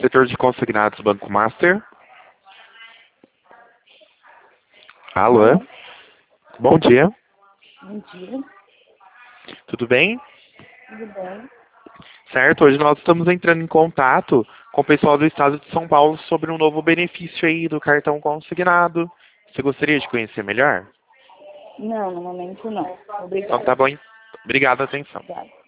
Setor de consignados Banco Master. Alô? Alô? Bom dia. Bom dia, Tudo bem? tudo bem? Certo, hoje nós estamos entrando em contato com o pessoal do estado de São Paulo sobre um novo benefício aí do cartão consignado. Você gostaria de conhecer melhor? Não, no momento não. Então Obrigada. tá bom. Obrigado, atenção. Obrigada.